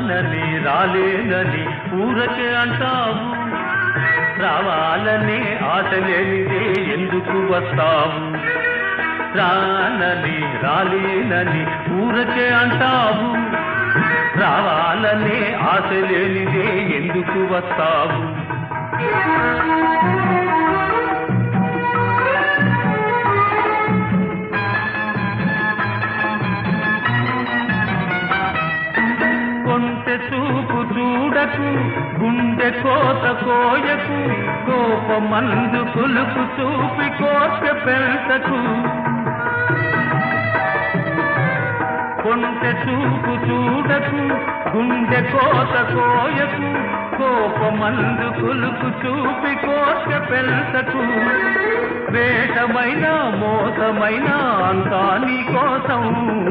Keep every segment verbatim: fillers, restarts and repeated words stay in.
రానని రాలేనని ఊరకే అంటావు, రావాలనే ఆశ లేనిదే ఎందుకు వస్తావు? రానని రాలేనని ఊరకే అంటావు, రావాలనే ఆశ లేనిదే ఎందుకు వస్తావు? కొంటె చూపు చూడకు, గుండె కోత కోయకు, కోపమందు కొలుపు చూపి కోర్కె పెంచకు. కొంటె చూపు చూడకు, గుండె కోత కోయకు, కోపమందు కొలుపు చూపి కోర్కె పెంచకు. వేషమైన మోసమైన అంతా నీ కోసం.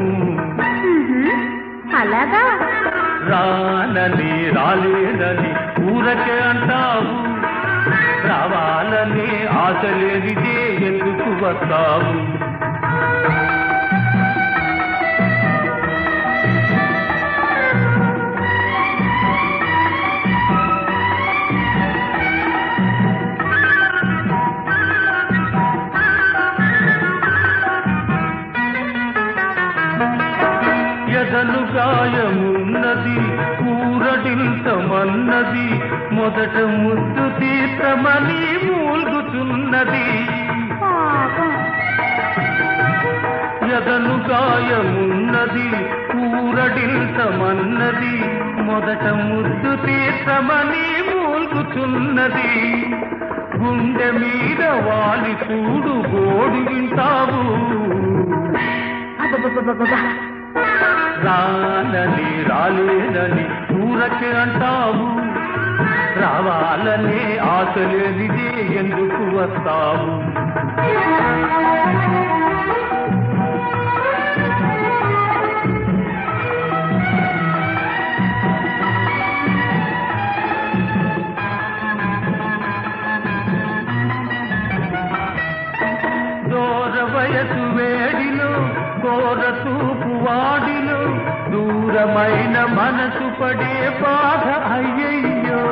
అలాగా? రానని రాలేనని ఊరకే అంటావు, రావాలని ఆశ లేనిదే ఎందుకు వస్తావు? ఎదలు గాయమున్నది, ఊరడింతమన్నది, మొదట ముద్దు తీర్చమని మూల్గుతున్నది. ఎదలు గాయమున్నది, ఊరడింతమన్నది, మొదట ముద్దు తీర్చమని మూల్గుతున్నది. గుండె మీద వాలి చూడు గోడు వింటావు. రానని రాలేనని ఊరకే అంటావు, రావాలనే ఆశ లేనిదే ఎందుకు వస్తావు? దూర వయసు వేడిలో కోర చూపు వాడిలో దూరమైన మనసు పడే బాధ అయ్యయ్యో.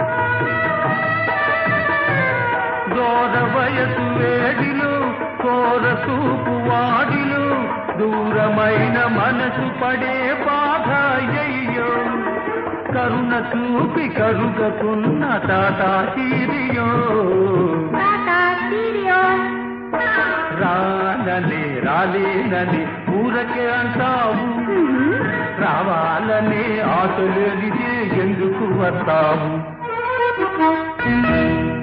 దూర వయసు వేడిలో కోర చూపు వాడిలో దూరమైన మనసు పడే బాధ అయ్యయ్యో. కరుణ చూపి కరుగకున్న టాటా తీరియో. రానని రాలేనని ఊరకే అంటావు, రావాలనే ఆశ లేనిదే ఎందుకు వస్తావు?